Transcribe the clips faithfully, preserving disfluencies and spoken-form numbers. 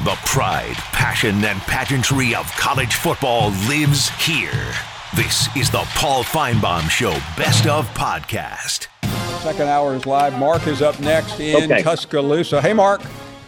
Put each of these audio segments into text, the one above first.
The pride, passion, and pageantry of college football lives here. This is the Paul Finebaum Show Best of Podcast. Second hour is live. Mark is up next in okay. Tuscaloosa. Hey, Mark.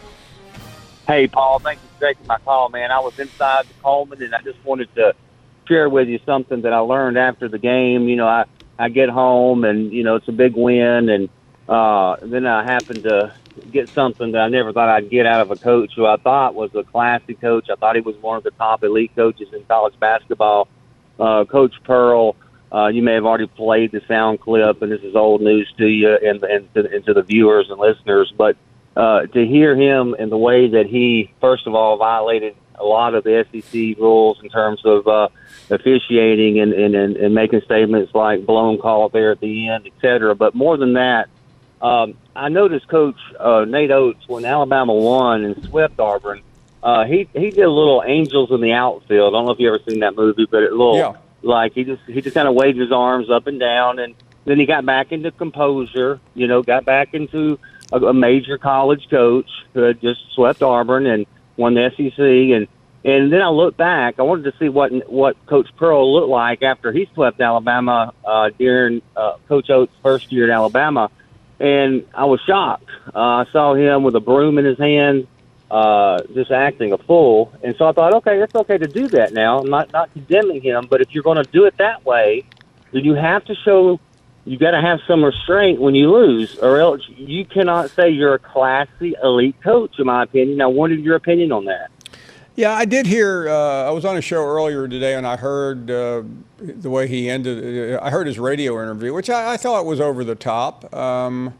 Hey, Paul. Thank you for taking my call, man. I was inside the Coleman, and I just wanted to share with you something that I learned after the game. You know, I, I get home, and, you know, it's a big win, and uh, then I happened to get something that I never thought I'd get out of a coach who I thought was a classy coach. I thought he was one of the top elite coaches in college basketball. Uh, Coach Pearl, uh, you may have already played the sound clip, and this is old news to you and, and, to, and to the viewers and listeners. But uh, to hear him and the way that he, first of all, violated a lot of the S E C rules in terms of uh, officiating and, and, and, and making statements like blown call there at the end, et cetera. But more than that, Um, I noticed Coach uh, Nate Oates, when Alabama won and swept Auburn, uh, he he did a little Angels in the Outfield. I don't know if you ever seen that movie, but a little Yeah. like he just he just kind of waved his arms up and down, and then he got back into composure. You know, got back into a, a major college coach who had just swept Auburn and won the S E C, and and then I looked back. I wanted to see what what Coach Pearl looked like after he swept Alabama uh, during uh, Coach Oates' first year at Alabama. And I was shocked. Uh, I saw him with a broom in his hand, uh, just acting a fool. And so I thought, okay, it's okay to do that now. I'm not, not condemning him, but if you're going to do it that way, then you have to show, you got to have some restraint when you lose, or else you cannot say you're a classy, elite coach, in my opinion. I wanted your opinion on that. Yeah, I did hear, uh, I was on a show earlier today, and I heard uh, the way he ended, I heard his radio interview, which I, I thought was over the top. Um,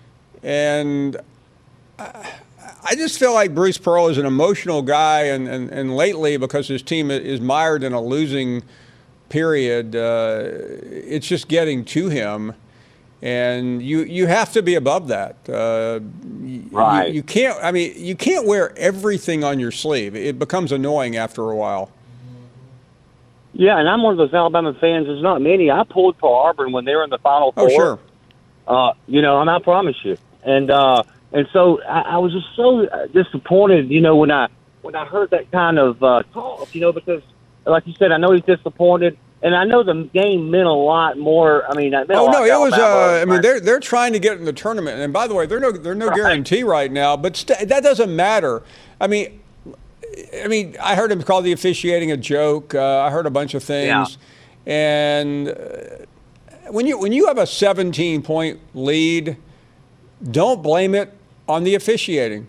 and I, I just feel like Bruce Pearl is an emotional guy, and, and, and lately, because his team is mired in a losing period, uh, it's just getting to him. And you, you have to be above that. Uh, right. You, you can't. I mean, you can't wear everything on your sleeve. It becomes annoying after a while. Yeah, and I'm one of those Alabama fans. There's not many. I pulled for Auburn when they were in the Final Four. Oh, sure. Uh, you know, and I promise you. And uh, and so I, I was just so disappointed. You know, when I when I heard that kind of uh, talk. You know, because like you said, I know he's disappointed. And I know the game meant a lot more. I mean, it meant oh a lot no, it was. Uh, I mean, right? they're they're trying to get in the tournament. And by the way, there's no there's no right. guarantee right now. But st- that doesn't matter. I mean, I mean, I heard him call the officiating a joke. Uh, I heard a bunch of things. Yeah. And uh, when you when you have a seventeen point lead, don't blame it on the officiating.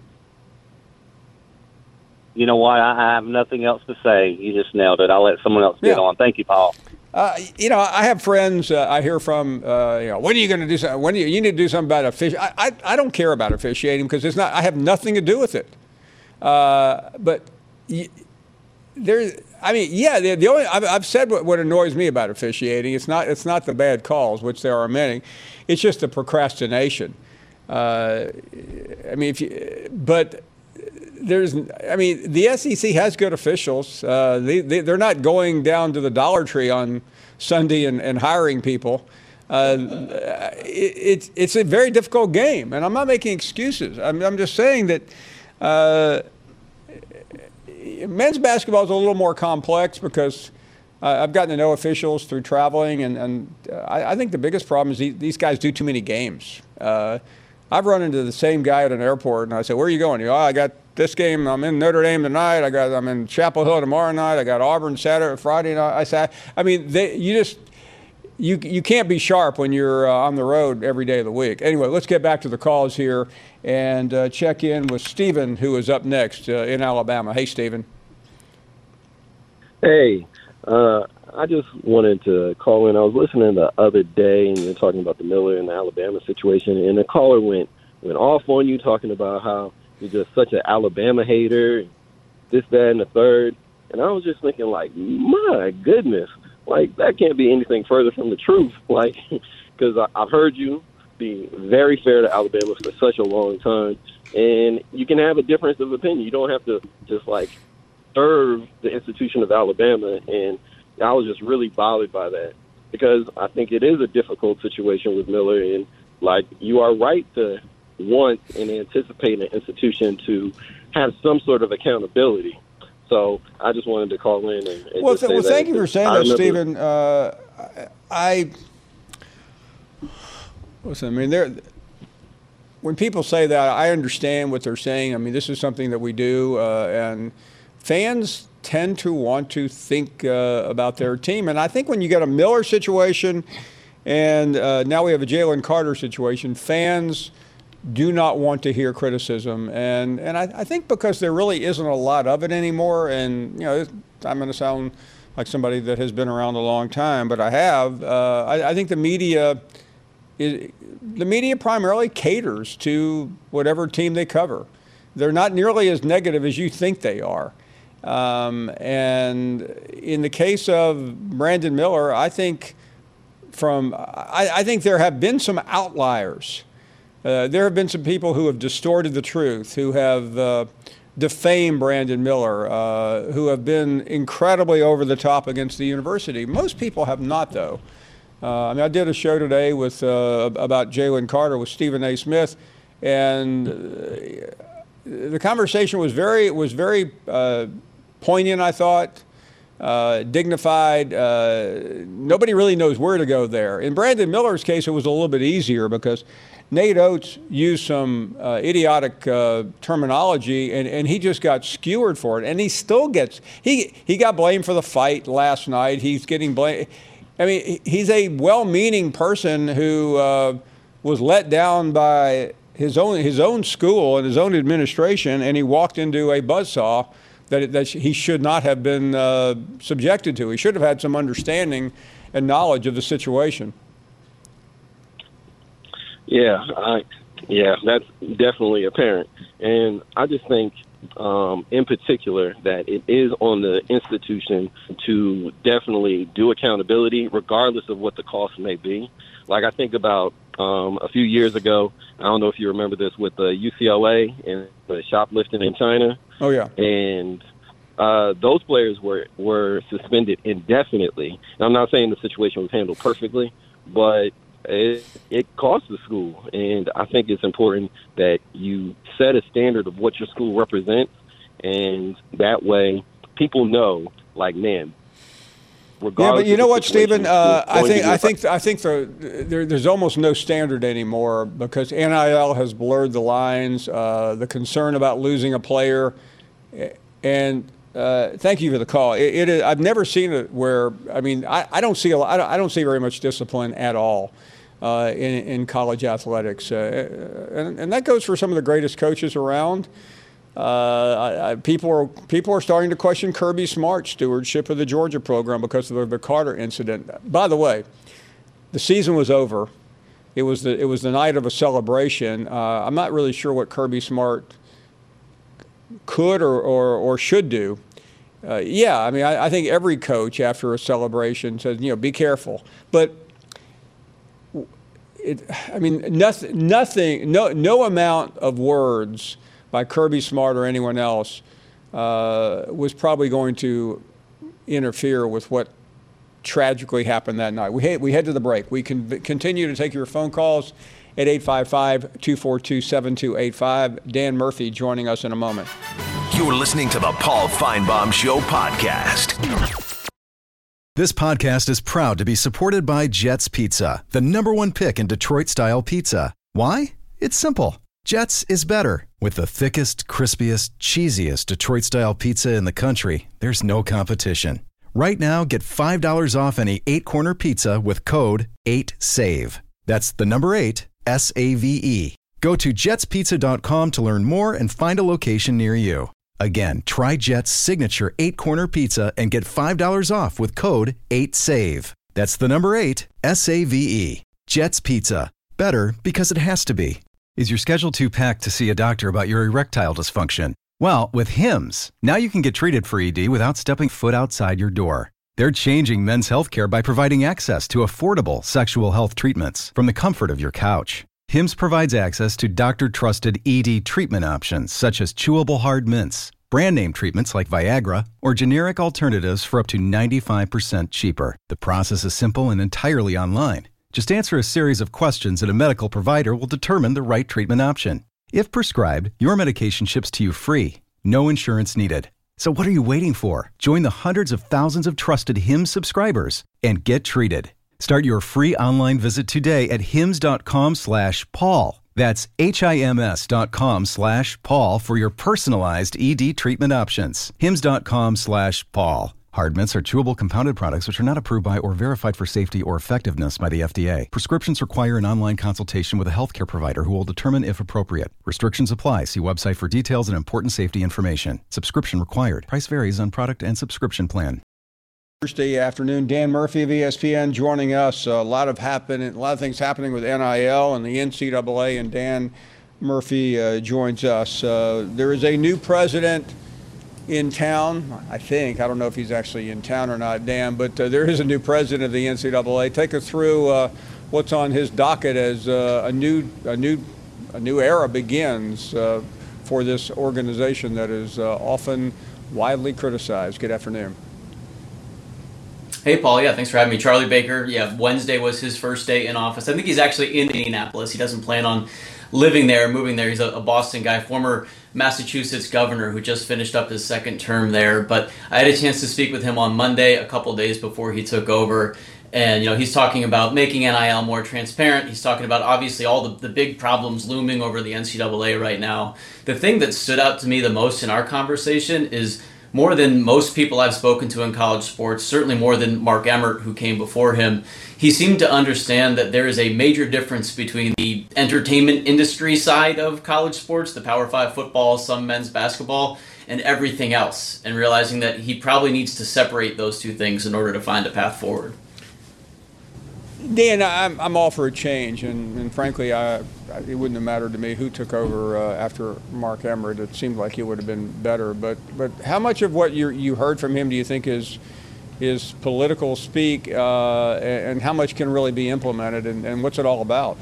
You know what? I have nothing else to say. You just nailed it. I'll let someone else get yeah. on. Thank you, Paul. Uh, you know, I have friends uh, I hear from, uh, you know, when are you going to do something? When do you, you need to do something about officiating? I, I, I don't care about officiating because it's not, I have nothing to do with it. Uh, but y- there, I mean, yeah, the, the only, I've, I've said what, what annoys me about officiating. It's not, it's not the bad calls, which there are many. It's just the procrastination. Uh, I mean, if you, but there's, I mean, the S E C has good officials. Uh, they, they, they're not going down to the Dollar Tree on Sunday and, and hiring people. Uh, it, it's it's a very difficult game, and I'm not making excuses. I'm, I'm just saying that uh, men's basketball is a little more complex because uh, I've gotten to know officials through traveling, and, and I, I think the biggest problem is these, these guys do too many games. Uh, I've run into the same guy at an airport, and I say, "Where are you going?" You go, "Oh, I got this game. I'm in Notre Dame tonight. I got. I'm in Chapel Hill tomorrow night. I got Auburn Saturday, Friday night." I say, I mean, they, you just you you can't be sharp when you're uh, on the road every day of the week. Anyway, let's get back to the calls here and uh, check in with Stephen, who is up next uh, in Alabama. Hey, Stephen. Hey, uh, I just wanted to call in. I was listening the other day, and you're talking about the Miller and the Alabama situation, and the caller went went off on you, talking about how you're just such an Alabama hater, this, that, and the third. And I was just thinking, like, my goodness, like, that can't be anything further from the truth. Like, because I've heard you be very fair to Alabama for such a long time, and you can have a difference of opinion. You don't have to just, like, serve the institution of Alabama. And I was just really bothered by that, because I think it is a difficult situation with Miller. And, like, you are right to want and anticipate an institution to have some sort of accountability. So I just wanted to call in and, and well, just say well that. Thank you for saying I that, remember, Stephen. Uh, I listen. I mean, there. When people say that, I understand what they're saying. I mean, this is something that we do, uh, and fans tend to want to think uh, about their team. And I think when you get a Miller situation, and uh, now we have a Jalen Carter situation, fans do not want to hear criticism. And and I, I think because there really isn't a lot of it anymore, and, you know, I'm going to sound like somebody that has been around a long time, but I have. Uh, I, I think the media is, the media primarily caters to whatever team they cover. They're not nearly as negative as you think they are. Um, and in the case of Brandon Miller, I think from I, I think there have been some outliers. Uh, there have been some people who have distorted the truth, who have uh, defamed Brandon Miller, uh, who have been incredibly over the top against the university. Most people have not, though. Uh, I mean, I did a show today with uh, about Jalen Carter with Stephen A. Smith, and uh, the conversation was very was very uh, poignant, I thought, uh, dignified. Uh, nobody really knows where to go there. In Brandon Miller's case, it was a little bit easier because Nate Oates used some uh, idiotic uh, terminology, and, and he just got skewered for it. And he still gets he he got blamed for the fight last night. He's getting blamed. I mean, he's a well-meaning person who uh, was let down by his own his own school and his own administration, and he walked into a buzzsaw that that he should not have been uh, subjected to. He should have had some understanding and knowledge of the situation. Yeah, I, yeah, that's definitely apparent. And I just think, um, in particular, that it is on the institution to definitely do accountability, regardless of what the cost may be. Like I think about um, a few years ago, I don't know if you remember this, with the U C L A and the shoplifting in China. Oh, yeah. And uh, those players were, were suspended indefinitely. And I'm not saying the situation was handled perfectly, but It, it costs the school, and I think it's important that you set a standard of what your school represents, and that way people know, like, man, yeah, but you know what, Stephen? Uh, I think I think I think the, there, there's almost no standard anymore because N I L has blurred the lines. Uh, the concern about losing a player, and uh, thank you for the call. It, it is, I've never seen it where I mean I, I don't see a lot, I don't, I don't see very much discipline at all uh, in in college athletics, uh, and, and that goes for some of the greatest coaches around. Uh, I, I, people are people are starting to question Kirby Smart's stewardship of the Georgia program because of the, the Carter incident. By the way, the season was over. It was the it was the night of a celebration. Uh, I'm not really sure what Kirby Smart could or or, or should do. Uh, yeah, I mean, I, I think every coach after a celebration says, you know, be careful. But it, I mean, nothing, nothing, no, no amount of words by Kirby Smart or anyone else uh, was probably going to interfere with what tragically happened that night. We head, we head to the break. We can continue to take your phone calls at eight five five, two four two, seven two eight five. Dan Murphy joining us in a moment. You're listening to the Paul Feinbaum Show podcast. This podcast is proud to be supported by Jets Pizza, the number one pick in Detroit-style pizza. Why? It's simple. Jets is better. With the thickest, crispiest, cheesiest Detroit-style pizza in the country, there's no competition. Right now, get five dollars off any eight-corner pizza with code eight save. That's the number eight, S A V E. Go to jets pizza dot com to learn more and find a location near you. Again, try Jet's signature eight-corner pizza and get five dollars off with code eight save. That's the number eight, S A V E. Jet's Pizza. Better because it has to be. Is your schedule too packed to see a doctor about your erectile dysfunction? Well, with Hims, now you can get treated for E D without stepping foot outside your door. They're changing men's healthcare by providing access to affordable sexual health treatments from the comfort of your couch. Hims provides access to doctor-trusted E D treatment options such as chewable hard mints, brand name treatments like Viagra, or generic alternatives for up to ninety-five percent cheaper. The process is simple and entirely online. Just answer a series of questions and a medical provider will determine the right treatment option. If prescribed, your medication ships to you free. No insurance needed. So what are you waiting for? Join the hundreds of thousands of trusted Hims subscribers and get treated. Start your free online visit today at hims.com slash Paul. That's H-I-M-S dot com slash Paul for your personalized E D treatment options. Hims.com slash Paul. Hard mints are chewable compounded products which are not approved by or verified for safety or effectiveness by the F D A. Prescriptions require an online consultation with a healthcare provider who will determine if appropriate. Restrictions apply. See website for details and important safety information. Subscription required. Price varies on product and subscription plan. Thursday afternoon, Dan Murphy of E S P N joining us. A lot of happen, a lot of things happening with N I L and the N C double A, and Dan Murphy uh, joins us. Uh, there is a new president in town, I think. I don't know if he's actually in town or not, Dan, but uh, there is a new president of the N C double A. Take us through uh, what's on his docket as uh, a new, a new, a new era begins uh, for this organization that is uh, often widely criticized. Good afternoon. Hey, Paul. Yeah, thanks for having me. Charlie Baker. Yeah, Wednesday was his first day in office. I think he's actually in Indianapolis. He doesn't plan on living there, moving there. He's a, a Boston guy, former Massachusetts governor who just finished up his second term there. But I had a chance to speak with him on Monday, a couple days before he took over. And, you know, he's talking about making N I L more transparent. He's talking about, obviously, all the, the big problems looming over the N C double A right now. The thing that stood out to me the most in our conversation is more than most people I've spoken to in college sports, certainly more than Mark Emmert, who came before him, he seemed to understand that there is a major difference between the entertainment industry side of college sports, the Power Five football, some men's basketball, and everything else, and realizing that he probably needs to separate those two things in order to find a path forward. Dan, I'm, I'm all for a change, and, and frankly, I, it wouldn't have mattered to me who took over uh, after Mark Emmert. It seemed like he would have been better. But but how much of what you you heard from him do you think is is political speak, uh, and how much can really be implemented, and, and what's it all about?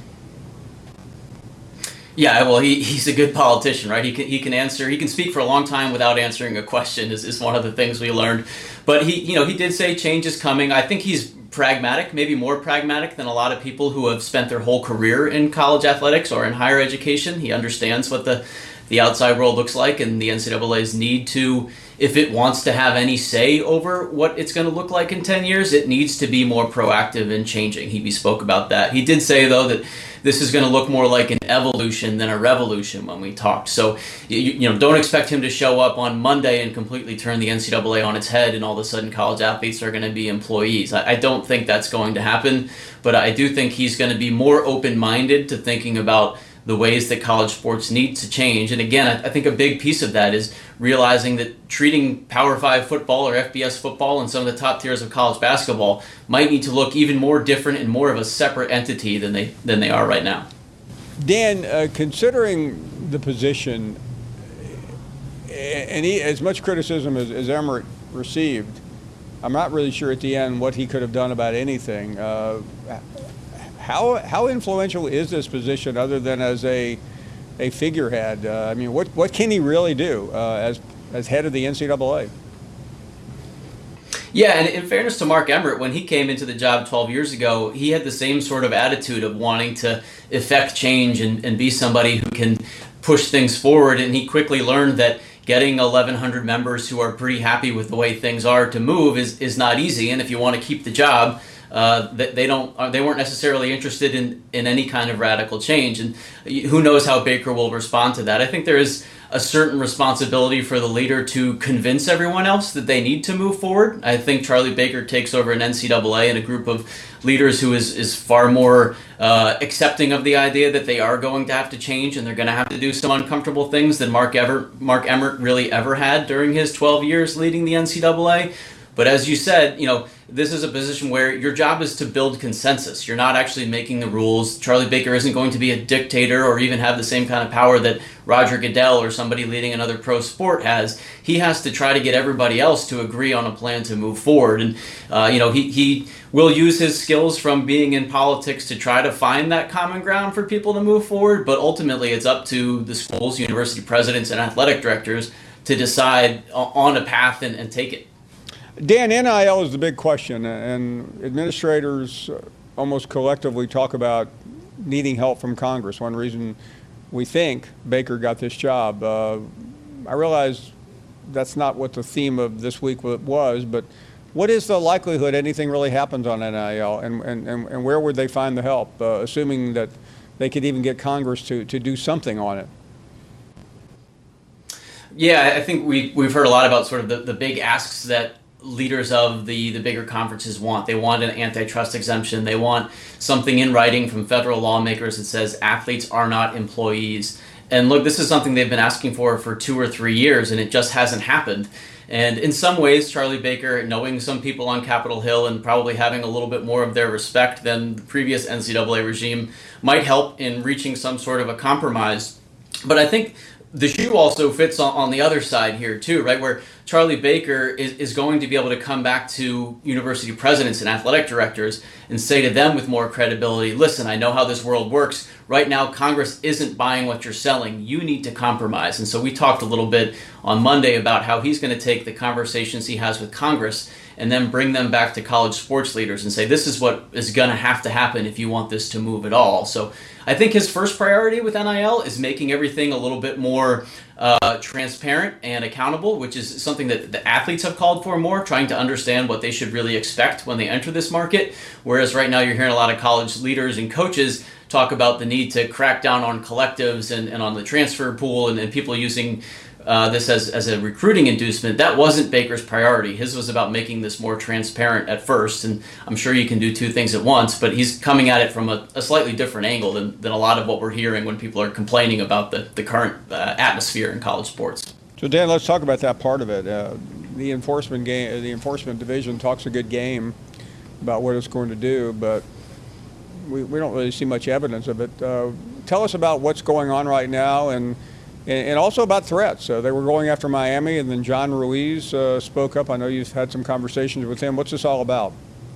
Yeah, well, he, he's a good politician, right? He can he can answer, he can speak for a long time without answering a question. Is, is one of the things we learned. But he, you know, he did say change is coming. I think he's pragmatic, maybe more pragmatic than a lot of people who have spent their whole career in college athletics or in higher education. He understands what the the outside world looks like and the N C double A's need to, if it wants to have any say over what it's going to look like in ten years, it needs to be more proactive in changing. He spoke about that. He did say, though, that this is going to look more like an evolution than a revolution when we talked. So, you, you know, don't expect him to show up on Monday and completely turn the N C double A on its head and all of a sudden college athletes are going to be employees. I, I don't think that's going to happen, but I do think he's going to be more open-minded to thinking about the ways that college sports need to change. And again, I, I think a big piece of that is realizing that treating Power Five football or F B S football and some of the top tiers of college basketball might need to look even more different and more of a separate entity than they than they are right now. Dan, uh, considering the position, and he, as much criticism as, as Emmert received, I'm not really sure at the end what he could have done about anything. Uh, how how influential is this position other than as a a figurehead? Uh, I mean, what what can he really do uh, as as head of the N C double A? Yeah, and in fairness to Mark Emmert, when he came into the job twelve years ago, he had the same sort of attitude of wanting to effect change and, and be somebody who can push things forward. And he quickly learned that getting eleven hundred members who are pretty happy with the way things are to move is, is not easy. And if you want to keep the job, uh, they don't they weren't necessarily interested in, in any kind of radical change. And who knows how Baker will respond to that. I think there is a certain responsibility for the leader to convince everyone else that they need to move forward. I think Charlie Baker takes over an N C double A and a group of leaders who is, is far more uh, accepting of the idea that they are going to have to change and they're going to have to do some uncomfortable things than Mark ever Mark Emmert really ever had during his twelve years leading the N C double A. But as you said, you know, this is a position where your job is to build consensus. You're not actually making the rules. Charlie Baker isn't going to be a dictator or even have the same kind of power that Roger Goodell or somebody leading another pro sport has. He has to try to get everybody else to agree on a plan to move forward. And, uh, you know, he, he will use his skills from being in politics to try to find that common ground for people to move forward. But ultimately, it's up to the schools, university presidents, and athletic directors to decide on a path and, and take it. Dan, N I L is the big question, and administrators almost collectively talk about needing help from Congress. One reason we think Baker got this job. Uh, I realize that's not what the theme of this week was, but what is the likelihood anything really happens on N I L, and, and, and where would they find the help, uh, assuming that they could even get Congress to, to do something on it? Yeah, I think we, we've heard a lot about sort of the, the big asks that leaders of the, the bigger conferences want. They want an antitrust exemption. They want something in writing from federal lawmakers that says athletes are not employees. And look, this is something they've been asking for for two or three years, and it just hasn't happened. And in some ways, Charlie Baker, knowing some people on Capitol Hill and probably having a little bit more of their respect than the previous N C double A regime, might help in reaching some sort of a compromise. But I think the shoe also fits on, on the other side here too, right? Where Charlie Baker is, is going to be able to come back to university presidents and athletic directors and say to them with more credibility, listen, I know how this world works. Right now, Congress isn't buying what you're selling. You need to compromise. And so we talked a little bit on Monday about how he's going to take the conversations he has with Congress and then bring them back to college sports leaders and say, this is what is going to have to happen if you want this to move at all. So I think his first priority with N I L is making everything a little bit more uh, transparent and accountable, which is something that the athletes have called for more, trying to understand what they should really expect when they enter this market. Whereas right now you're hearing a lot of college leaders and coaches talk about the need to crack down on collectives and, and on the transfer pool and, and people using uh, this as, as a recruiting inducement. That wasn't Baker's priority. His was about making this more transparent at first, and I'm sure you can do two things at once, but he's coming at it from a, a slightly different angle than, than a lot of what we're hearing when people are complaining about the, the current uh, atmosphere in college sports. So Dan, let's talk about that part of it. Uh, the enforcement game, the enforcement division talks a good game about what it's going to do, but we, we don't really see much evidence of it. Uh, tell us about what's going on right now, and and, and also about threats. Uh, they were going after Miami, and then John Ruiz uh, spoke up. I know you've had some conversations with him. What's this all about?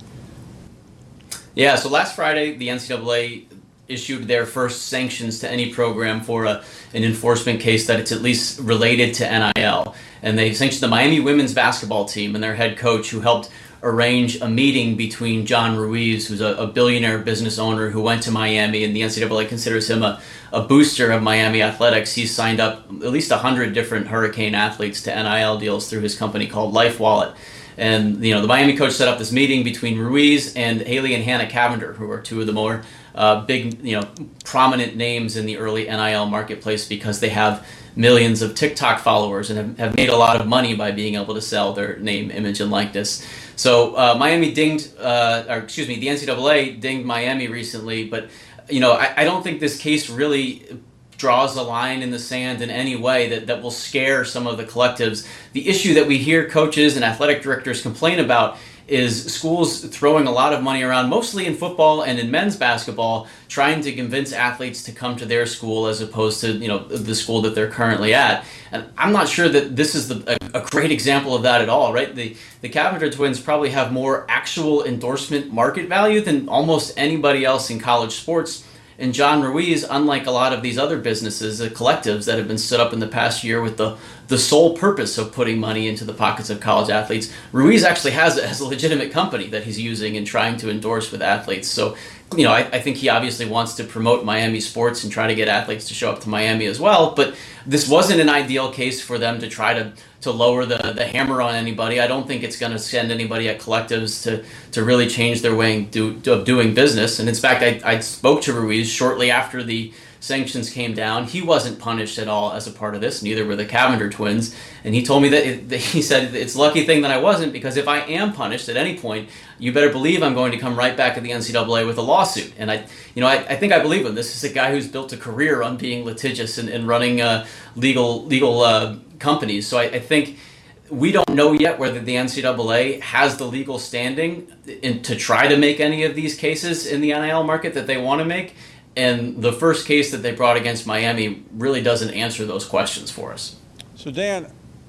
Yeah, so last Friday, the N C double A issued their first sanctions to any program for a, an enforcement case that it's at least related to N I L. And they sanctioned the Miami women's basketball team and their head coach, who helped arrange a meeting between John Ruiz, who's a, a billionaire business owner who went to Miami, and the N C double A considers him a, a booster of Miami athletics. He's signed up at least one hundred different Hurricane athletes to N I L deals through his company called Life Wallet. And, you know, the Miami coach set up this meeting between Ruiz and Haley and Hannah Cavender, who are two of the more uh, big, you know, prominent names in the early N I L marketplace because they have millions of TikTok followers and have, have made a lot of money by being able to sell their name, image, and likeness. So uh, Miami dinged, uh, or excuse me, the N C double A dinged Miami recently, but, you know, I, I don't think this case really draws a line in the sand in any way that, that will scare some of the collectives. The issue that we hear coaches and athletic directors complain about is schools throwing a lot of money around, mostly in football and in men's basketball, trying to convince athletes to come to their school as opposed to, you know, the school that they're currently at. And I'm not sure that this is the, a, a great example of that at all, right? The, the Cavender twins probably have more actual endorsement market value than almost anybody else in college sports. And John Ruiz, unlike a lot of these other businesses, the collectives that have been stood up in the past year with the, the sole purpose of putting money into the pockets of college athletes, Ruiz actually has, has a legitimate company that he's using and trying to endorse with athletes. So, you know, I, I think he obviously wants to promote Miami sports and try to get athletes to show up to Miami as well. But this wasn't an ideal case for them to try to, to lower the, the hammer on anybody. I don't think it's going to send anybody at collectives to, to really change their way do, of doing business. And in fact, I, I spoke to Ruiz shortly after the sanctions came down. He wasn't punished at all as a part of this, neither were the Cavender twins. And he told me that, it, that he said, it's a lucky thing that I wasn't, because if I am punished at any point, you better believe I'm going to come right back at the N C double A with a lawsuit. And I, you know, I, I think I believe him. This is a guy who's built a career on being litigious and, and running uh, legal legal uh, companies. So I, I think we don't know yet whether the N C double A has the legal standing in, to try to make any of these cases in the N I L market that they want to make. And the first case that they brought against Miami really doesn't answer those questions for us. So Dan,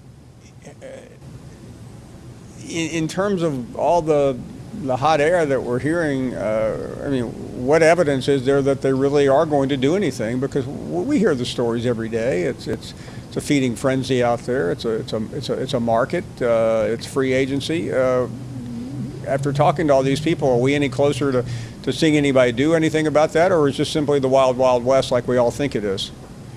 in, in terms of all the the hot air that we're hearing, uh, I mean, what evidence is there that they really are going to do anything? Because we hear the stories every day. It's it's it's a feeding frenzy out there. It's a it's a it's a it's a market. Uh, it's free agency. Uh, after talking to all these people, are we any closer to, to seeing anybody do anything about that, or is this simply the wild, wild west like we all think it is?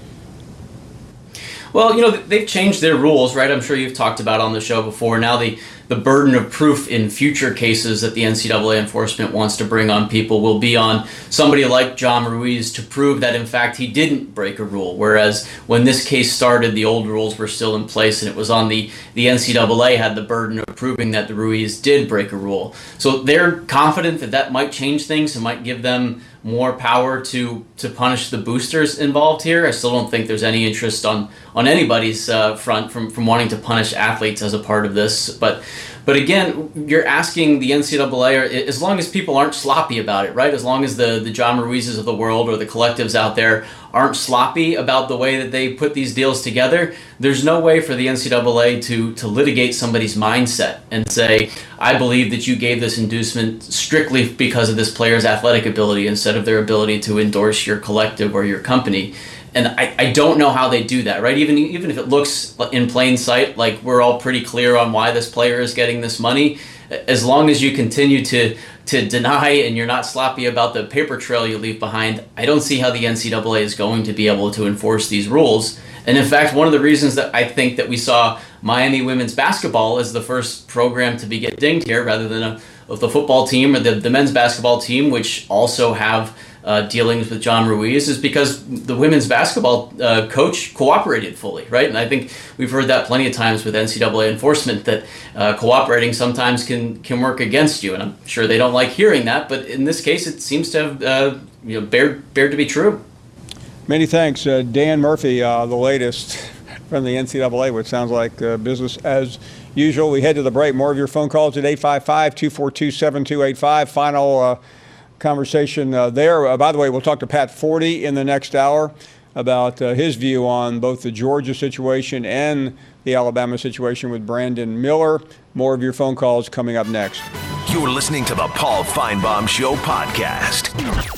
Well, you know, they've changed their rules, right? I'm sure you've talked about on the show before. Now the, the burden of proof in future cases that the N C double A enforcement wants to bring on people will be on somebody like John Ruiz to prove that, in fact, he didn't break a rule. Whereas when this case started, the old rules were still in place, and it was on the, the N C double A had the burden of proving that the Ruiz did break a rule. So they're confident that that might change things and might give them more power to to punish the boosters involved here. I still don't think there's any interest on on anybody's uh, front from from wanting to punish athletes as a part of this. But but again, you're asking the N C double A, or as long as people aren't sloppy about it, right? As long as the the John Ruizes of the world or the collectives out there aren't sloppy about the way that they put these deals together, there's no way for the N C double A to to litigate somebody's mindset and say, I believe that you gave this inducement strictly because of this player's athletic ability instead of their ability to endorse your collective or your company. And I, I don't know how they do that, right? Even even if it looks in plain sight like we're all pretty clear on why this player is getting this money, as long as you continue to to deny and you're not sloppy about the paper trail you leave behind, I don't see how the N C double A is going to be able to enforce these rules. And in fact, one of the reasons that I think that we saw Miami women's basketball as the first program to be get dinged here rather than a, of the football team or the, the men's basketball team, which also have uh, dealings with John Ruiz, is because the women's basketball uh, coach cooperated fully, right? And I think we've heard that plenty of times with N C double A enforcement, that uh, cooperating sometimes can can work against you. And I'm sure they don't like hearing that, but in this case, it seems to have uh, you know, bared, bared to be true. Many thanks. Uh, Dan Murphy, uh, the latest from the N C double A, which sounds like uh, business as usual. We head to the break. More of your phone calls at eight five five, two four two, seven two eight five. Final uh, conversation uh, there. Uh, by the way, we'll talk to Pat Forty in the next hour about uh, his view on both the Georgia situation and the Alabama situation with Brandon Miller. More of your phone calls coming up next. You're listening to the Paul Finebaum Show podcast.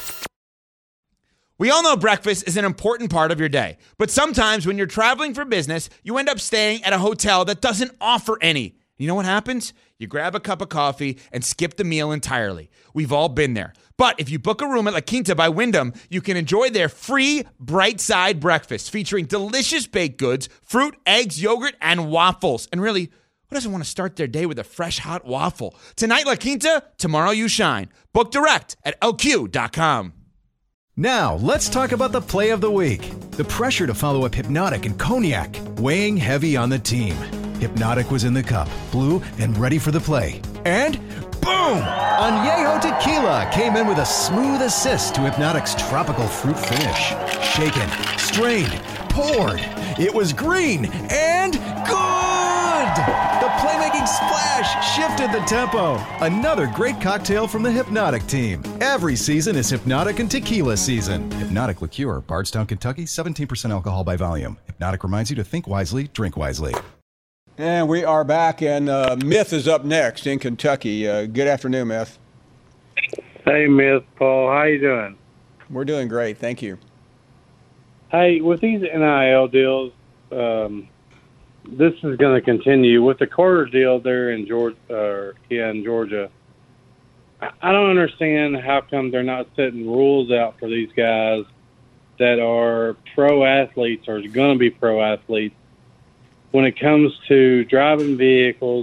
We all know breakfast is an important part of your day, but sometimes when you're traveling for business, you end up staying at a hotel that doesn't offer any. You know what happens? You grab a cup of coffee and skip the meal entirely. We've all been there. But if you book a room at La Quinta by Wyndham, you can enjoy their free Bright Side breakfast featuring delicious baked goods, fruit, eggs, yogurt, and waffles. And really, who doesn't want to start their day with a fresh hot waffle? Tonight, La Quinta, tomorrow you shine. Book direct at L Q dot com. Now, let's talk about the play of the week. The pressure to follow up Hypnotic and Cognac, weighing heavy on the team. Hypnotic was in the cup, blue, and ready for the play. And boom! Añejo Tequila came in with a smooth assist to Hypnotic's tropical fruit finish. Shaken, strained, poured. It was green and good! The playmaking splash shifted the tempo. Another great cocktail from the Hypnotic team. Every season is Hypnotic and Tequila season. Hypnotic Liqueur, Bardstown, Kentucky, seventeen percent alcohol by volume. Hypnotic reminds you to think wisely, drink wisely. And we are back, and uh, Myth is up next in Kentucky. Uh, good afternoon, Myth. Hey, Myth, Paul. How you doing? We're doing great. Thank you. Hey, with these N I L deals, um, this is going to continue. With the Carter deal there in Georgia, uh, yeah, in Georgia, I, I don't understand how come they're not setting rules out for these guys that are pro athletes or going to be pro athletes when it comes to driving vehicles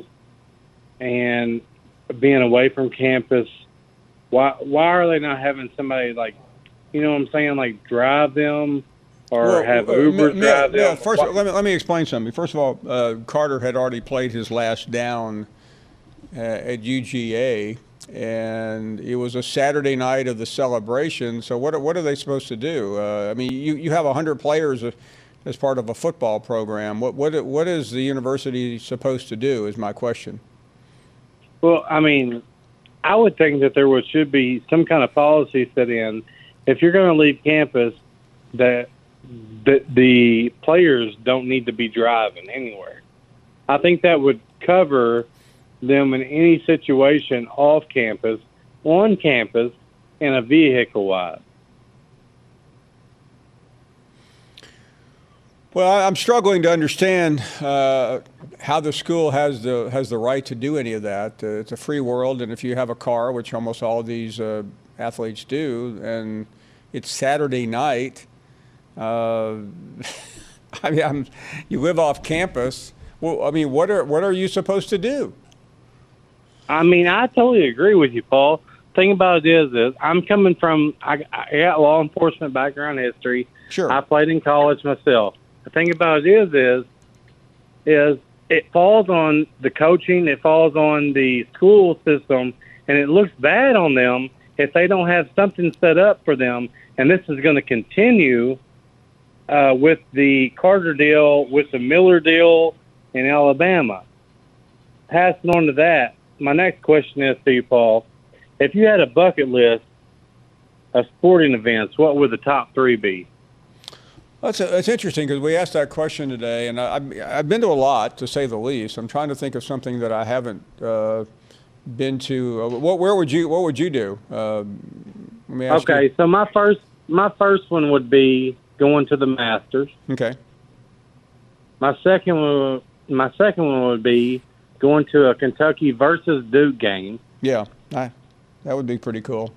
and being away from campus. Why why are they not having somebody, like, you know what I'm saying, like drive them or well, have uh, Uber m- drive yeah, them? First, let me, let me explain something. First of all, uh, Carter had already played his last down uh, at U G A, and it was a Saturday night of the celebration. So what, what are they supposed to do? Uh, I mean, you, you have one hundred players as part of a football program. What what what is the university supposed to do is my question. Well, I mean, I would think that there would, should be some kind of policy set in. If you're going to leave campus, that the, the players don't need to be driving anywhere. I think that would cover them in any situation off campus, on campus, and a vehicle-wise. Well, I'm struggling to understand uh, how the school has the has the right to do any of that. Uh, it's a free world, and if you have a car, which almost all of these uh, athletes do, and it's Saturday night. Uh, I mean, I'm, you live off campus. Well, I mean, what are what are you supposed to do? I mean, I totally agree with you, Paul. Thing about it is, is I'm coming from I, I got law enforcement background history. Sure. I played in college myself. The thing about it is, is, is it falls on the coaching, it falls on the school system, and it looks bad on them if they don't have something set up for them. And this is going to continue uh, with the Carter deal, with the Miller deal in Alabama. Passing on to that, my next question is to you, Paul. If you had a bucket list of sporting events, what would the top three be? That's, a, that's interesting because we asked that question today, and I, I've, I've been to a lot, to say the least. I'm trying to think of something that I haven't uh, been to. Uh, what, where would you What would you do? Uh, let me ask okay, you. so my first my first one would be going to the Masters. Okay. My second one, my second one would be going to a Kentucky versus Duke game. Yeah, I, that would be pretty cool.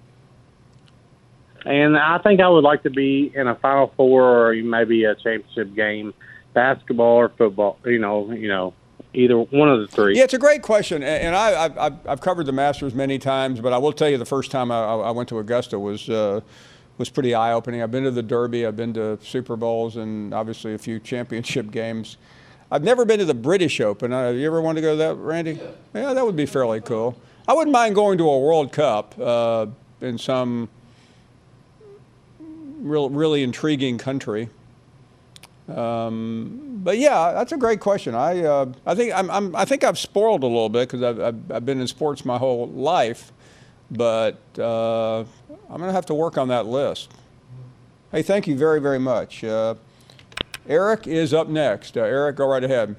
And I think I would like to be in a Final Four or maybe a championship game, basketball or football. You know, you know, either one of the three. Yeah, it's a great question, and I, I've, I've covered the Masters many times, but I will tell you the first time I, I went to Augusta was uh, was pretty eye-opening. I've been to the Derby, I've been to Super Bowls, and obviously a few championship games. I've never been to the British Open. Uh, you ever want to go to that, Randy? Yeah. yeah, that would be fairly cool. I wouldn't mind going to a World Cup uh, in some real, really intriguing country. Um, but yeah, that's a great question. I uh, I think I'm, I'm I think I've spoiled a little bit because I've, I've I've been in sports my whole life, but uh, I'm going to have to work on that list. Hey, thank you very very much. Uh, Eric is up next. Uh, Eric, go right ahead.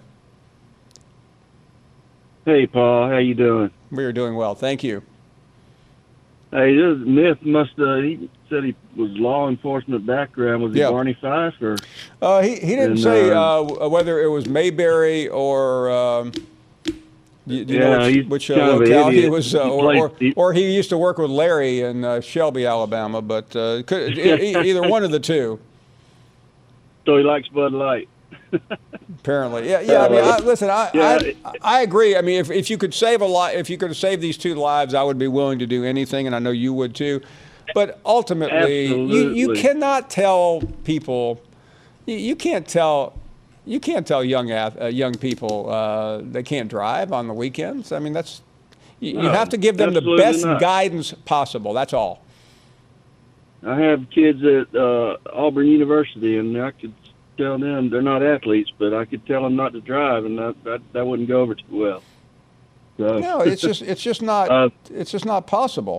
Hey, Paul, how you doing? We are doing well, thank you. Hey, this myth must uh, he said he was law enforcement background. Was he Yeah. Barney Fife or? Uh, he he didn't And, say uh, uh, whether it was Mayberry or. Um, do you, do you Yeah, know which, he's which kind uh, of an locale he idiot. was, uh, He or, played- or, he- or he used to work with Larry in uh, Shelby, Alabama, but uh, could, e- e- either one of the two. So he likes Bud Light. Apparently, yeah, yeah. I mean, I, listen, I, Yeah. I, I agree. I mean, if, if you could save a lot, if you could save these two lives, I would be willing to do anything, and I know you would too. But ultimately, you, you Absolutely. cannot tell people, you, you can't tell, you can't tell young ath- uh, young people uh, they can't drive on the weekends. I mean, that's you, you No, have to give them the absolutely best not. guidance possible. That's all. I have kids at uh, Auburn University, and I could tell them they're not athletes, but I could tell them not to drive, and that that, that wouldn't go over too well. So, No, it's just it's just not Uh, it's just not possible.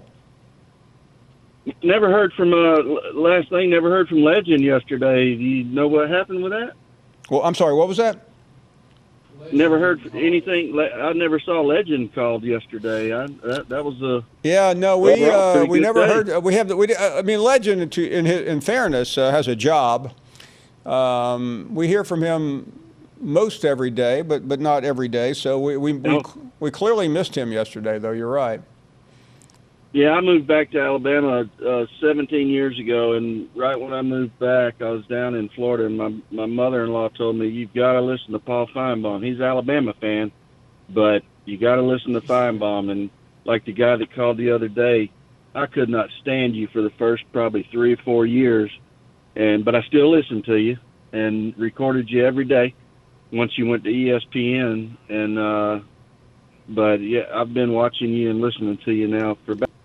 never heard from uh, last thing. Never heard from Legend yesterday. Do you know what happened with that? Well, I'm sorry. What was that? Never heard anything. Le- I never saw Legend called yesterday. I, that that was a Yeah, no, we Well, uh, pretty we good never day. heard. Uh, we have the. We, uh, I mean, Legend, to, in his, in fairness, uh, has a job. Um, we hear from him most every day, but but not every day. So we we we, No. we clearly missed him yesterday, though. You're right. Yeah, I moved back to Alabama uh, seventeen years ago, and right when I moved back, I was down in Florida, and my my mother-in-law told me, "You've got to listen to Paul Feinbaum. He's an Alabama fan, but you got to listen to Feinbaum." And like the guy that called the other day, I could not stand you for the first probably three or four years, and but I still listened to you and recorded you every day. Once you went to E S P N, and uh, but yeah, I've been watching you and listening to you now for about.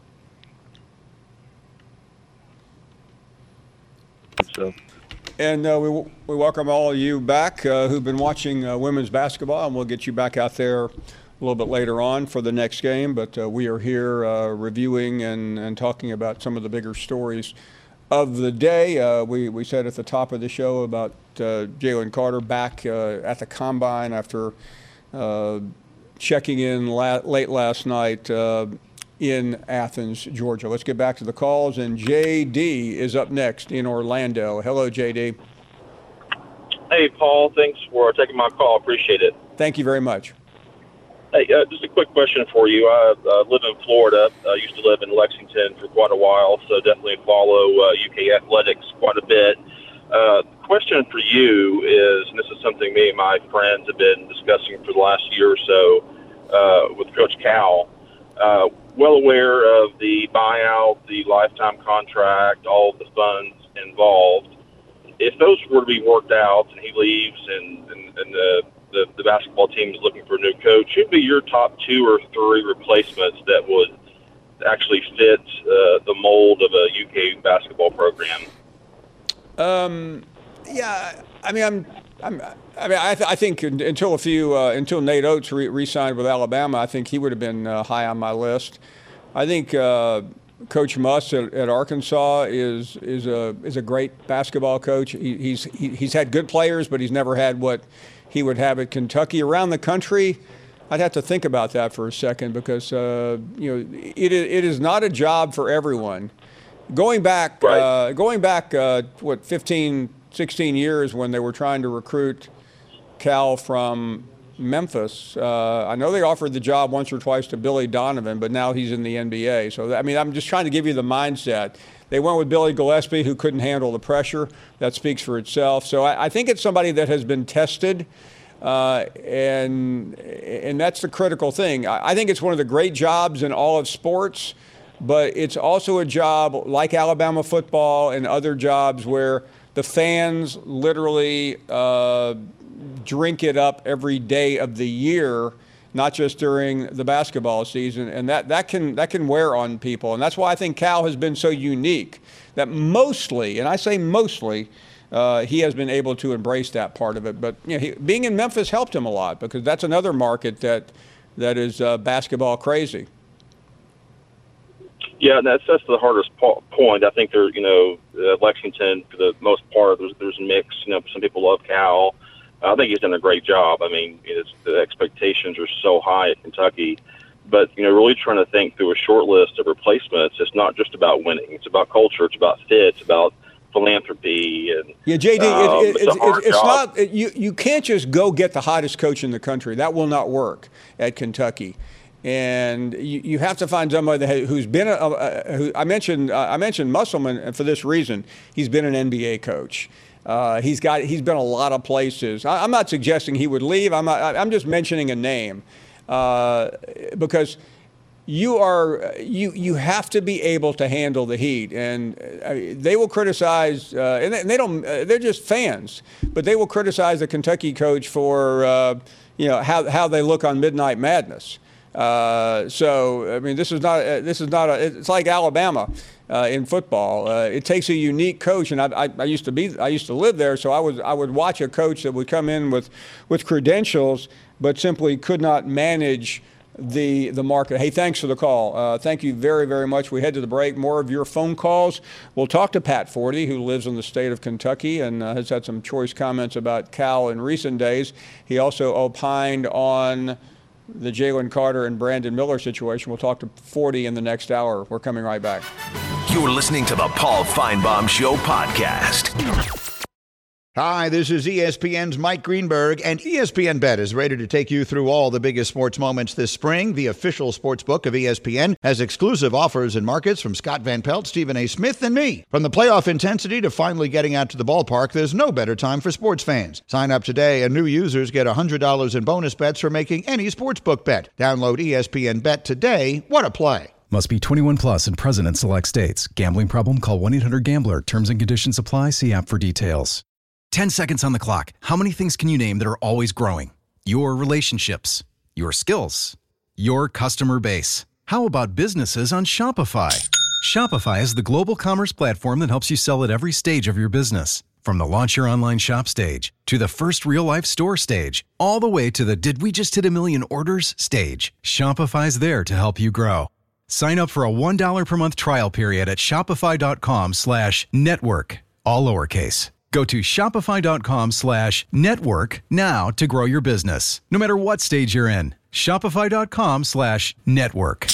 So, And uh, we we welcome all of you back uh, who've been watching uh, women's basketball, and we'll get you back out there a little bit later on for the next game. But uh, we are here uh, reviewing and, and talking about some of the bigger stories of the day. Uh, we, we said at the top of the show about uh, Jalen Carter back uh, at the Combine after uh, checking in la- late last night uh, in Athens, Georgia. Let's get back to the calls, and J D is up next in Orlando. Hello, J D. Hey, Paul. Thanks for taking my call. Appreciate it. Thank you very much. Hey, uh, just a quick question for you. I uh, live in Florida. I used to live in Lexington for quite a while, so definitely follow uh, U K athletics quite a bit. Uh, the question for you is, and this is something me and my friends have been discussing for the last year or so uh, with Coach Cal, uh, well aware of the buyout, the lifetime contract, all of the funds involved. If those were to be worked out and he leaves and, and, and the The, the basketball team is looking for a new coach, who'd be your top two or three replacements that would actually fit uh, the mold of a U K basketball program? Um, yeah, I mean, I'm, I'm, I mean, I, th- I think until a few, uh, until Nate Oates re- re-signed with Alabama, I think he would have been uh, high on my list. I think uh, Coach Muss at, at Arkansas is is a is a great basketball coach. He, he's he, he's had good players, but he's never had what he would have at Kentucky. Around the country, I'd have to think about that for a second because uh, you know it it is not a job for everyone. Going back, right. uh, going back, uh, what fifteen, sixteen years when they were trying to recruit Cal from Memphis. Uh, I know they offered the job once or twice to Billy Donovan, but now he's in the N B A. So I mean, I'm just trying to give you the mindset. They went with Billy Gillispie, who couldn't handle the pressure. That speaks for itself. So I, I think it's somebody that has been tested, uh, and and that's the critical thing. I, I think it's one of the great jobs in all of sports, but it's also a job like Alabama football and other jobs where the fans literally uh, drink it up every day of the year, not just during the basketball season, and that, that can that can wear on people. And that's why I think Cal has been so unique, that mostly, and I say mostly, uh, he has been able to embrace that part of it. But you know, he, being in Memphis helped him a lot because that's another market that that is uh, basketball crazy. Yeah, and that's that's the hardest po- point. I think there, you know, uh, Lexington for the most part, there's there's a mix. You know, some people love Cal. I think he's done a great job. I mean, it's, the expectations are so high at Kentucky. But, you know, really trying to think through a short list of replacements, it's not just about winning. It's about culture. It's about fit. It's about philanthropy. And yeah, J D, um, it, it, it's, it's, it's not it, you. You can't just go get the hottest coach in the country. That will not work at Kentucky. And you, you have to find somebody that, who's been a, a who I mentioned. Uh, I mentioned Musselman for this reason. He's been an N B A coach. Uh, he's got. He's been a lot of places. I, I'm not suggesting he would leave. I'm. Not, I'm just mentioning a name uh, because you are. You you have to be able to handle the heat, and uh, they will criticize. Uh, and they, they don't. Uh, they're just fans, but they will criticize the Kentucky coach for uh, you know how how they look on Midnight Madness. Uh, so I mean, this is not. Uh, this is not. A, it's like Alabama. Uh, in football, uh, it takes a unique coach, and I, I, I used to be, I used to live there, so I was, I would watch a coach that would come in with, with credentials, but simply could not manage the the market. Hey, thanks for the call. Uh, thank you very, very much. We head to the break. More of your phone calls. We'll talk to Pat Forty, who lives in the state of Kentucky and uh, has had some choice comments about Cal in recent days. He also opined on the Jalen Carter and Brandon Miller situation. We'll talk to Forty in the next hour. We're coming right back. You're listening to the Paul Feinbaum Show podcast. Hi, this is E S P N's Mike Greenberg, and E S P N Bet is ready to take you through all the biggest sports moments this spring. The official sports book of E S P N has exclusive offers and markets from Scott Van Pelt, Stephen A. Smith, and me. From the playoff intensity to finally getting out to the ballpark, there's no better time for sports fans. Sign up today, and new users get one hundred dollars in bonus bets for making any sportsbook bet. Download E S P N Bet today. What a play. Must be twenty-one plus and present in select states. Gambling problem? Call one eight hundred gambler. Terms and conditions apply. See app for details. ten seconds on the clock. How many things can you name that are always growing? Your relationships, your skills, your customer base. How about businesses on Shopify? Shopify is the global commerce platform that helps you sell at every stage of your business. From the launch your online shop stage to the first real life store stage, all the way to the did we just hit a million orders stage. Shopify's there to help you grow. Sign up for a one dollar per month trial period at shopify.com slash network, all lowercase. Go to shopify.com slash network now to grow your business, no matter what stage you're in. Shopify.com slash network.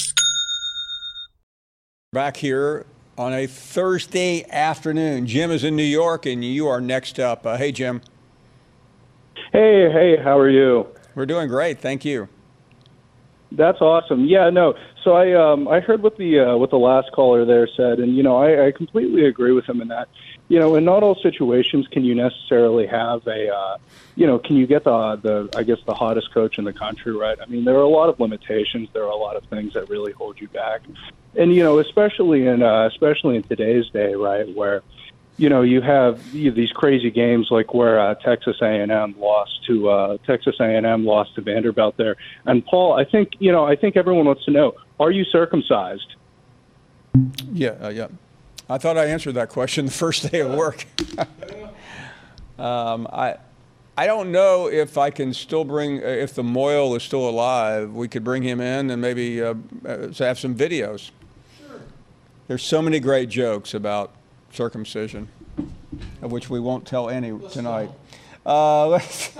Back here on a Thursday afternoon. Jim is in New York, and you are next up. Uh, hey, Jim. Hey, hey, how are you? We're doing great. Thank you. That's awesome. Yeah, no. So I um I heard what the uh, what the last caller there said, and you know I, I completely agree with him in that. You know, in not all situations can you necessarily have a uh, you know can you get the the I guess the hottest coach in the country, right? I mean, there are a lot of limitations. There are a lot of things that really hold you back, and you know, especially in uh, especially in today's day, right, where you know, you have you, these crazy games like where uh, Texas A and M lost to uh, Texas A and M lost to Vanderbilt there. And Paul, I think you know, I think everyone wants to know: are you circumcised? Yeah, uh, yeah. I thought I answered that question the first day of work. um, I, I don't know if I can still bring if the Moyle is still alive. We could bring him in and maybe uh, uh, have some videos. Sure. There's so many great jokes about circumcision, of which we won't tell any tonight. Uh, let's,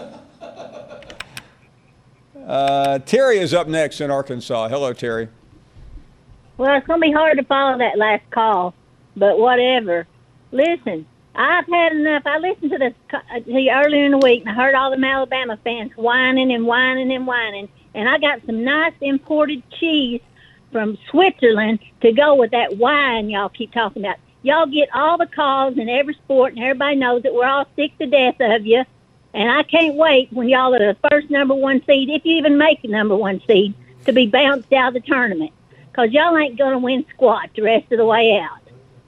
uh, Terry is up next in Arkansas. Hello, Terry. Well, it's going to be hard to follow that last call, but whatever. Listen, I've had enough. I listened to this to you earlier in the week, and I heard all the Alabama fans whining and whining and whining, and I got some nice imported cheese from Switzerland to go with that wine y'all keep talking about. Y'all get all the calls in every sport, and everybody knows that we're all sick to death of you. And I can't wait when y'all are the first number one seed, if you even make the number one seed, to be bounced out of the tournament. Because y'all ain't going to win squat the rest of the way out.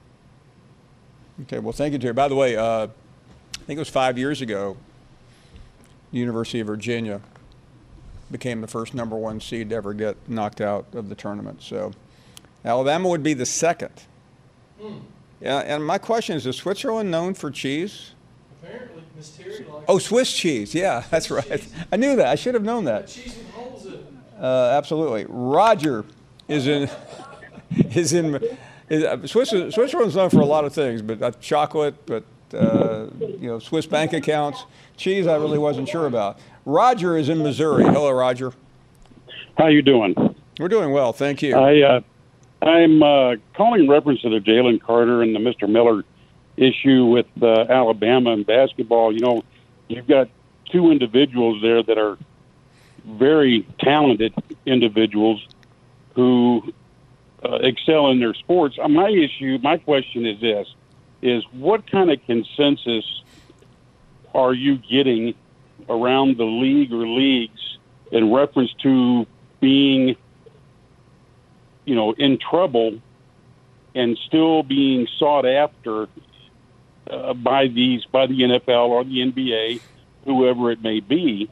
Okay, well, thank you, Terry. By the way, uh, I think it was five years ago, the University of Virginia became the first number one seed to ever get knocked out of the tournament. So Alabama would be the second. Hmm. Yeah, and my question is, is Switzerland known for cheese? Apparently, Miss Terry likes Oh, Swiss cheese. Yeah, that's Swiss right. Cheese. I knew that. I should have known that. Cheese with holes in it. Uh, absolutely. Roger is in is in is, uh, Swiss, Switzerland's known for a lot of things, but uh, chocolate, but uh, you know, Swiss bank accounts. Cheese, I really wasn't sure about. Roger is in Missouri. Hello, Roger. How you doing? We're doing well, thank you. I. Uh, I'm uh, calling in reference to the Jalen Carter and the Mister Miller issue with uh, Alabama and basketball. You know, you've got two individuals there that are very talented individuals who uh, excel in their sports. Uh, my issue, my question is this, is what kind of consensus are you getting around the league or leagues in reference to being you know, in trouble and still being sought after uh, by these, by the N F L or the N B A, whoever it may be.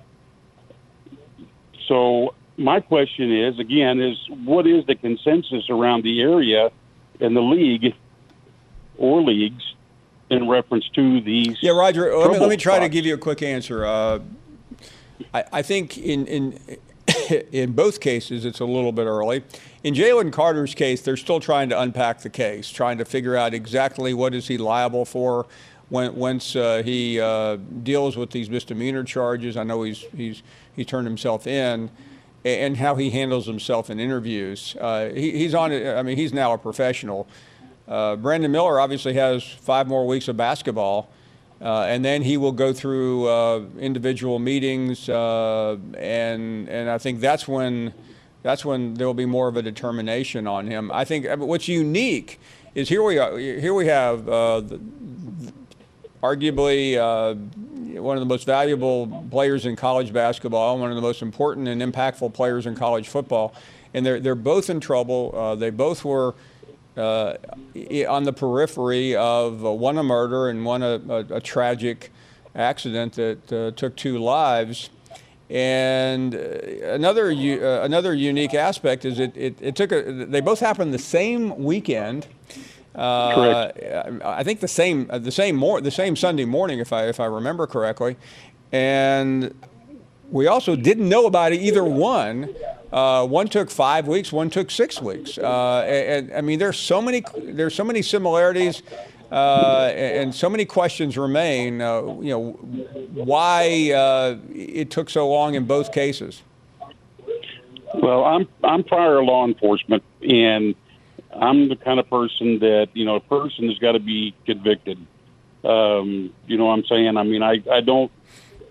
So my question is, again, is what is the consensus around the area and the league or leagues in reference to these? Yeah, Roger, let me, let me try spots? to give you a quick answer. Uh, I, I think in, in in both cases, it's a little bit early. In Jalen Carter's case, they're still trying to unpack the case, trying to figure out exactly what is he liable for when, once uh, he uh, deals with these misdemeanor charges. I know he's he's he turned himself in, and how he handles himself in interviews. Uh, he, he's on. I mean, he's now a professional. Uh, Brandon Miller obviously has five more weeks of basketball. Uh, and then he will go through uh, individual meetings, uh, and and I think that's when that's when there will be more of a determination on him. I think what's unique is here we are. Here we have uh, the, arguably uh, one of the most valuable players in college basketball, one of the most important and impactful players in college football, and they're they're both in trouble. Uh, they both were. Uh, on the periphery of uh, one a murder and one a, a, a tragic accident that uh, took two lives. And uh, another u- uh, another unique aspect is it, it, it took a, they both happened the same weekend. Uh, Correct. I think the same the same mor- the same Sunday morning, if I if I remember correctly, and we also didn't know about either one. Uh, one took five weeks, one took six weeks, uh, and, and I mean, there's so many, there's so many similarities, uh, and, and so many questions remain. Uh, you know, why uh, it took so long in both cases. Well, I'm I'm prior law enforcement, and I'm the kind of person that you know a person has got to be convicted. Um, you know what I'm saying? I mean, I I don't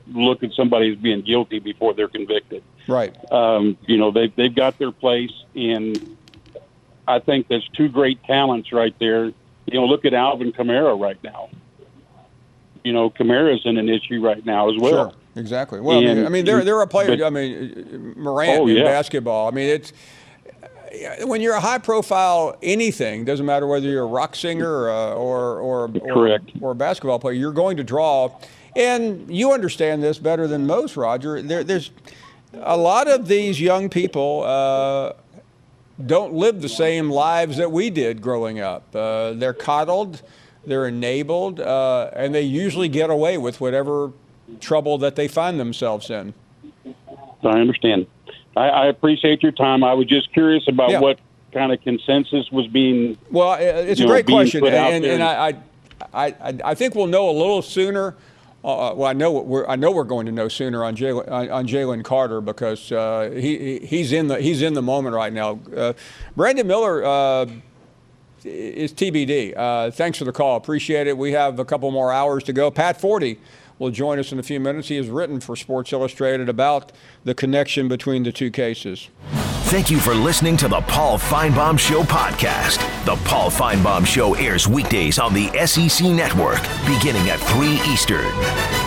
look at somebody as being guilty before they're convicted. Right. Um, you know, they they've got their place, and I think there's two great talents right there. You know, look at Alvin Kamara right now. You know, Kamara's in an issue right now as well. Sure. Exactly. Well, and, I mean, I mean, there there are players. But, I mean, Morant oh, in yeah. basketball. I mean, it's when you're a high profile anything, doesn't matter whether you're a rock singer or or or, Correct. or, or a basketball player, you're going to draw. And you understand this better than most, Roger. There, there's a lot of these young people uh, don't live the same lives that we did growing up. Uh, they're coddled, they're enabled, uh, and they usually get away with whatever trouble that they find themselves in. I understand. I, I appreciate your time. I was just curious about Yeah. what kind of consensus was being. Well, it's a you know, great being question, put out and, there. and I, I, I, I think we'll know a little sooner. Uh, well, I know we're I know we're going to know sooner on Jalen on, on Jalen Carter because uh, he he's in the he's in the moment right now. Uh, Brandon Miller uh, is T B D. Uh, thanks for the call, appreciate it. We have a couple more hours to go. Pat Forty will join us in a few minutes. He has written for Sports Illustrated about the connection between the two cases. Thank you for listening to the Paul Feinbaum Show podcast. The Paul Feinbaum Show airs weekdays on the S E C Network, beginning at three Eastern.